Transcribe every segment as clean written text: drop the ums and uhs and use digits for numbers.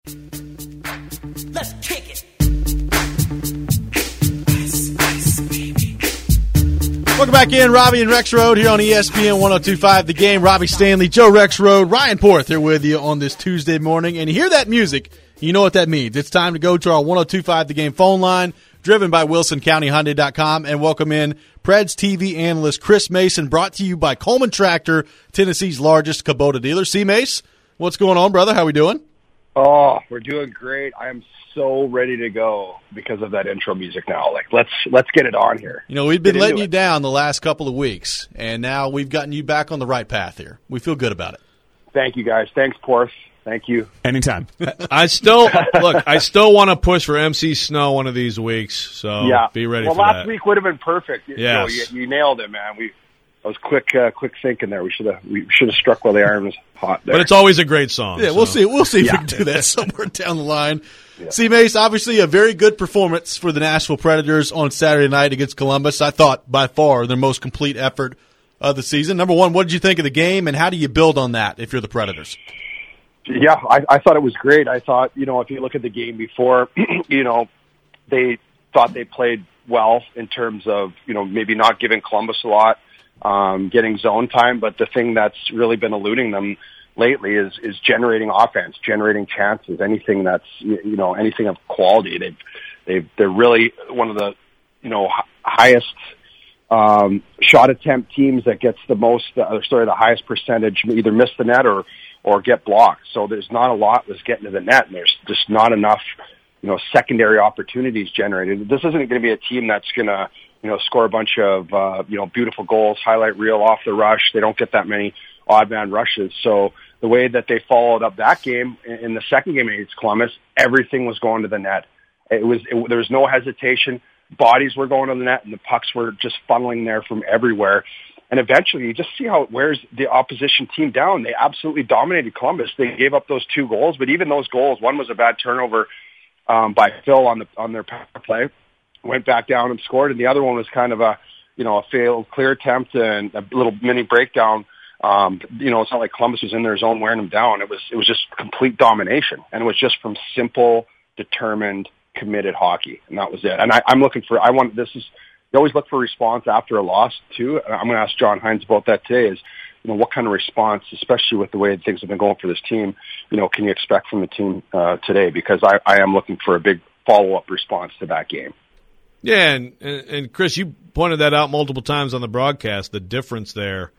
Let's kick it. Welcome back in, Robbie and Rex Road here on ESPN 102.5 The Game. Robbie Stanley, Joe Rex Road, Ryan Porth here with you on this Tuesday morning. And you hear that music, you know what that means. It's time to go to our 102.5 The Game phone line, driven by WilsonCountyHyundai.com, and welcome in Preds TV analyst Chris Mason, brought to you by Coleman Tractor, Tennessee's largest Kubota dealer. C. Mace, what's going on, brother? How we doing? Oh, we're doing great. I am so ready to go because of that intro music now. Like, let's get it on here. You know, we've been letting you down the last couple of weeks, and now we've gotten you back on the right path here. We feel good about it. Thank you, guys. Thanks, Porth. Thank you. Anytime. I still want to push for MC Snow one of these weeks, so be ready for that. Well, last week would have been perfect. Yes. You nailed it, man. I was quick thinking there. We should have struck while the iron was hot there. But it's always a great song. Yeah, so. we'll see if we can do that somewhere down the line. Yeah. C. Mace, obviously a very good performance for the Nashville Predators on Saturday night against Columbus. I thought by far their most complete effort of the season. Number one, what did you think of the game, and how do you build on that if you're the Predators? Yeah, I thought it was great. I thought, if you look at the game before, they thought they played well in terms of, maybe not giving Columbus a lot, getting zone time. But the thing that's really been eluding them lately is generating offense, generating chances, anything that's, anything of quality. They're really one of the, highest shot attempt teams that gets the highest percentage, either miss the net or get blocked. So there's not a lot that's getting to the net, and there's just not enough, secondary opportunities generated. This isn't going to be a team that's going to, score a bunch of, beautiful goals, highlight reel off the rush. They don't get that many odd man rushes. So the way that they followed up that game in the second game against Columbus, everything was going to the net. There was no hesitation. Bodies were going to the net, and the pucks were just funneling there from everywhere. And eventually, you just see how it wears the opposition team down. They absolutely dominated Columbus. They gave up those 2 goals, but even those goals, one was a bad turnover by Phil on their power play, went back down and scored, and the other one was kind of a failed clear attempt and a little mini breakdown. It's not like Columbus was in their zone wearing them down. It was just complete domination, and it was just from simple, determined, committed hockey, and that was it. And you always look for response after a loss too. And I'm going to ask John Hines about that today. Is what kind of response, especially with the way things have been going for this team, can you expect from the team today? Because I am looking for a big follow-up response to that game. Yeah, and Chris, you pointed that out multiple times on the broadcast. The difference there.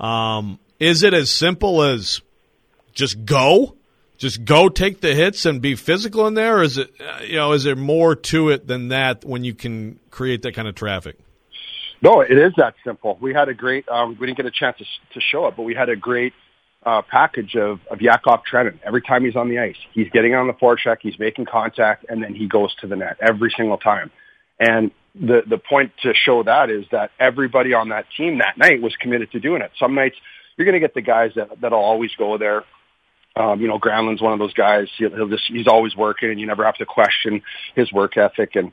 Is it as simple as just go? Just go take the hits and be physical in there, or is it, is there more to it than that when you can create that kind of traffic? No, it is that simple. We had a great, we didn't get a chance to show it, but we had a great package of Yakov Trenin. Every time he's on the ice, he's getting on the forecheck, he's making contact, and then he goes to the net every single time. And the point to show that is that everybody on that team that night was committed to doing it. Some nights you're going to get the guys that'll always go there. Granlund's one of those guys. He's always working, and you never have to question his work ethic. And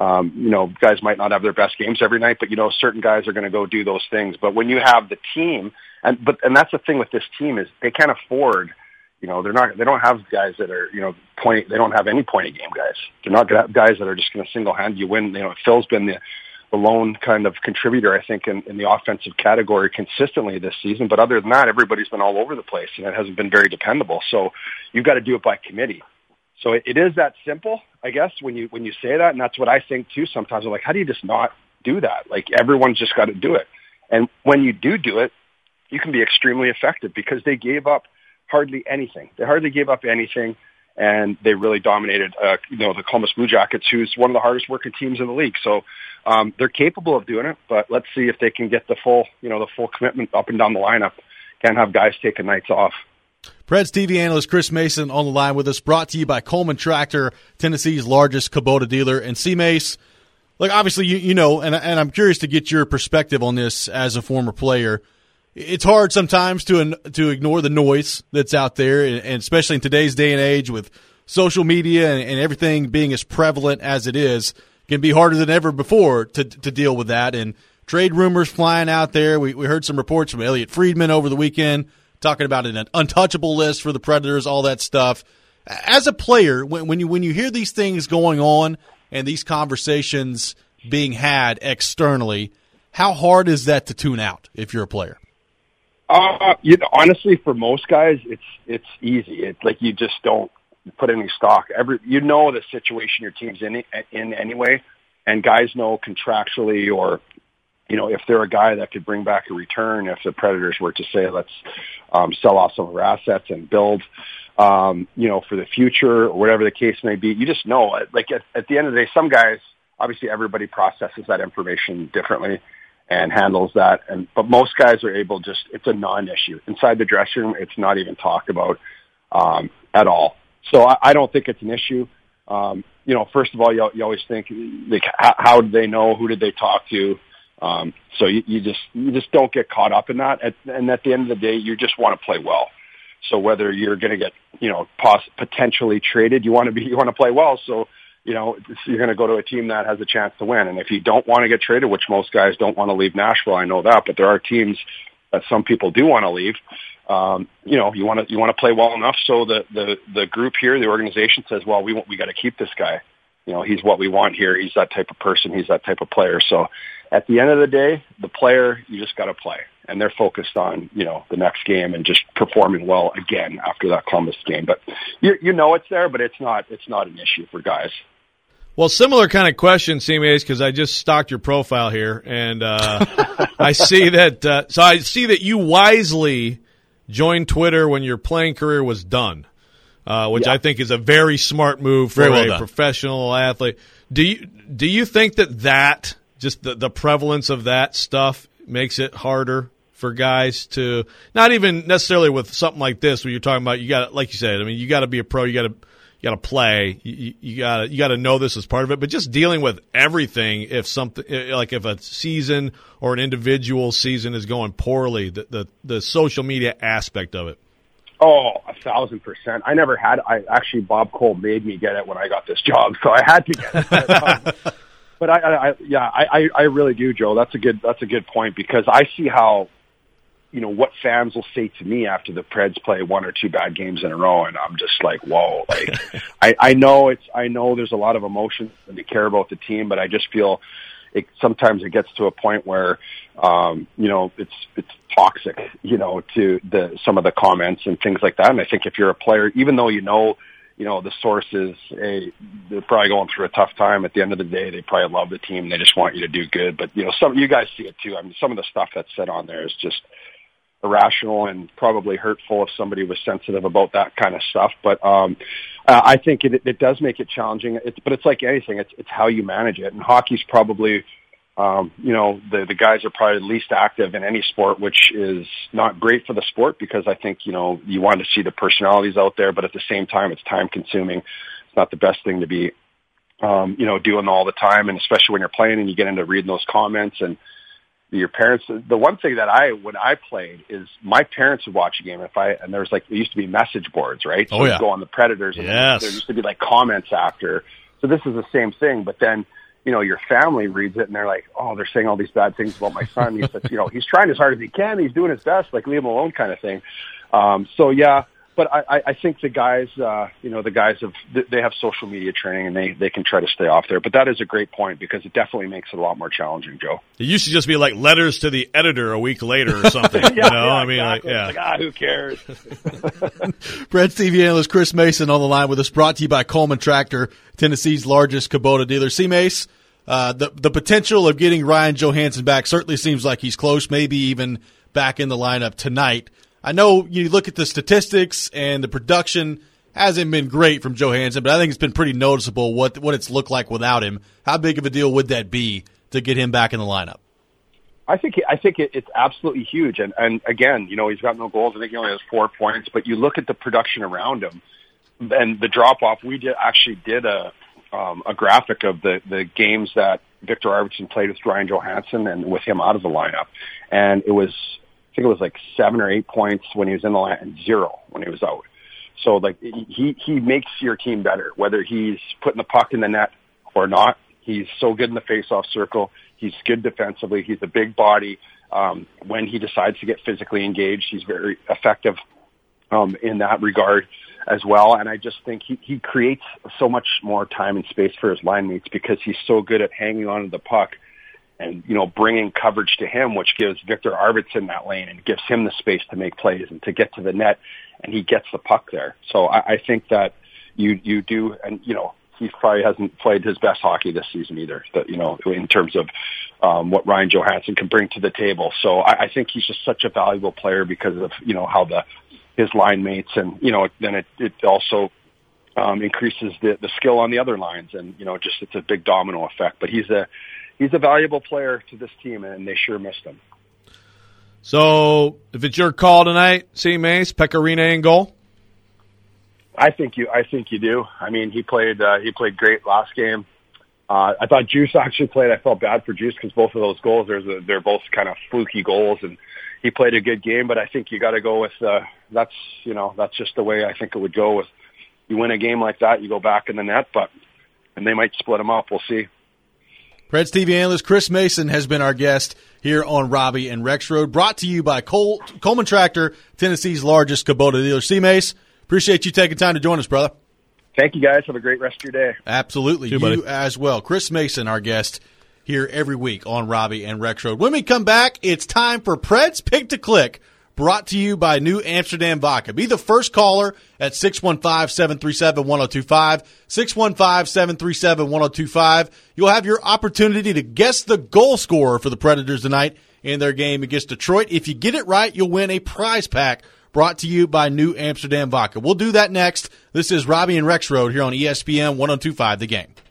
guys might not have their best games every night, but certain guys are going to go do those things. But when you have the team, and that's the thing with this team is they can't afford. They don't have guys that are they don't have any point of game guys. They're not going to have guys that are just going to single hand you win. Phil's been the lone kind of contributor, I think, in the offensive category consistently this season. But other than that, everybody's been all over the place, and it hasn't been very dependable. So you've got to do it by committee. So it is that simple, I guess, when you say that, and that's what I think too. Sometimes I'm like, how do you just not do that? Like, everyone's just got to do it. And when you do it, you can be extremely effective because they gave up hardly anything. They hardly gave up anything. And they really dominated, the Columbus Blue Jackets, who's one of the hardest working teams in the league. So they're capable of doing it, but let's see if they can get the full commitment up and down the lineup. Can't have guys taking nights off. Preds TV analyst Chris Mason on the line with us, brought to you by Coleman Tractor, Tennessee's largest Kubota dealer. And C. Mace, look, obviously, and I'm curious to get your perspective on this as a former player. It's hard sometimes to ignore the noise that's out there, and especially in today's day and age with social media and everything being as prevalent as it is, it can be harder than ever before to deal with that. And trade rumors flying out there. We heard some reports from Elliot Friedman over the weekend talking about an untouchable list for the Predators, all that stuff. As a player, when you hear these things going on and these conversations being had externally, how hard is that to tune out if you're a player? Honestly, for most guys, it's easy. It's like you just don't put any stock. The situation your team's in anyway, and guys know contractually, or if they're a guy that could bring back a return, if the Predators were to say, let's sell off some of our assets and build, for the future, or whatever the case may be, you just know. Like at the end of the day, some guys, obviously, everybody processes that information differently and handles that. But most guys are able it's a non-issue. Inside the dressing room, it's not even talked about at all. So I don't think it's an issue. First of all, you always think, like, how did they know? Who did they talk to? So you just don't get caught up in that. And at the end of the day, you just want to play well. So whether you're going to get, potentially traded, you want to play well. So, you're going to go to a team that has a chance to win. And if you don't want to get traded, which most guys don't want to leave Nashville, I know that, but there are teams that some people do want to leave. You want to play well enough so the group here, the organization says, well, we got to keep this guy. He's what we want here. He's that type of person. He's that type of player. So at the end of the day, the player, you just got to play. And they're focused on, the next game and just performing well again after that Columbus game. But it's there, but it's not an issue for guys. Well, similar kind of question, C-Mace, because I just stalked your profile here, and I see that. So I see that you wisely joined Twitter when your playing career was done, which I think is a very smart move for a professional athlete. Do you think that just the prevalence of that stuff makes it harder for guys to, not even necessarily with something like this where you're talking about, you got, like you said, I mean, you got to be a pro, you got to play, you got to know this as part of it, but just dealing with everything, if something, like if a season or an individual season is going poorly, the social media aspect of it. Oh, 1,000%. I never had. Bob Cole made me get it when I got this job, so I had to get it. But I really do, Joe. That's a good point, because I see how, what fans will say to me after the Preds play one or two bad games in a row, and I'm just like, whoa. Like, I know there's a lot of emotion and they care about the team, but I just feel sometimes it gets to a point where, it's toxic, to some of the comments and things like that. And I think if you're a player, even though the sources, they're probably going through a tough time. At the end of the day, they probably love the team. They just want you to do good. But, some you guys see it too. I mean, some of the stuff that's said on there is just irrational and probably hurtful if somebody was sensitive about that kind of stuff. But I think it does make it challenging. But it's like anything. It's how you manage it. And hockey's probably, the guys are probably least active in any sport, which is not great for the sport, because I think, you want to see the personalities out there, but at the same time, it's time consuming. It's not the best thing to be, doing all the time. And especially when you're playing and you get into reading those comments and your parents. The one thing that when I played is my parents would watch a game and there was there used to be message boards, right? So you'd go on the Predators and there used to be comments after. So this is the same thing, but then, your family reads it and they're like, oh, they're saying all these bad things about my son. He says, he's trying as hard as he can. He's doing his best, leave him alone kind of thing. But I think the guys, they have social media training and they can try to stay off there. But that is a great point, because it definitely makes it a lot more challenging, Joe. It used to just be like letters to the editor a week later or something. Who cares? Preds TV analyst Chris Mason on the line with us, brought to you by Coleman Tractor, Tennessee's largest Kubota dealer. C-Mace, the potential of getting Ryan Johansson back certainly seems like he's close, maybe even back in the lineup tonight. I know you look at the statistics and the production hasn't been great from Johansson, but I think it's been pretty noticeable what it's looked like without him. How big of a deal would that be to get him back in the lineup? I think it's absolutely huge. And again, he's got no goals. I think he only has 4 points, but you look at the production around him and the drop off. We did a graphic of the games that Victor Arvidsson played with Ryan Johansson and with him out of the lineup. And I think it was 7 or 8 points when he was in the line and 0 when he was out. So he makes your team better, whether he's putting the puck in the net or not. He's so good in the faceoff circle. He's good defensively. He's a big body. When he decides to get physically engaged, he's very effective in that regard. as well. And I just think he creates so much more time and space for his line mates because he's so good at hanging on to the puck and, bringing coverage to him, which gives Victor Arvidsson that lane and gives him the space to make plays and to get to the net, and he gets the puck there. So I think that you do, and, he probably hasn't played his best hockey this season either, in terms of what Ryan Johansson can bring to the table. So I think he's just such a valuable player because of, how his line mates and, then it also increases the skill on the other lines and, just it's a big domino effect. But he's a valuable player to this team, and they sure missed him. So if it's your call tonight, C. Mace, Pecorino in goal? I think you do. I mean, he played great last game. I thought Juice actually played. I felt bad for Juice because both of those goals, they're both kind of fluky goals, and he played a good game. But I think you got to go with that's just the way I think it would go. With you win a game like that, you go back in the net, and they might split them up. We'll see. Preds TV analyst Chris Mason has been our guest here on Robbie and Rexroad, brought to you by Coleman Tractor, Tennessee's largest Kubota dealer. C. Mace, appreciate you taking time to join us, brother. Thank you, guys. Have a great rest of your day. Absolutely. You as well. Chris Mason, our guest here every week on Robbie and Rexroad. When we come back, it's time for Preds Pick to Click, brought to you by New Amsterdam Vodka. Be the first caller at 615-737-1025, 615-737-1025. You'll have your opportunity to guess the goal scorer for the Predators tonight in their game against Detroit. If you get it right, you'll win a prize pack brought to you by New Amsterdam Vodka. We'll do that next. This is Robbie and Rexroad here on ESPN 102.5 The Game.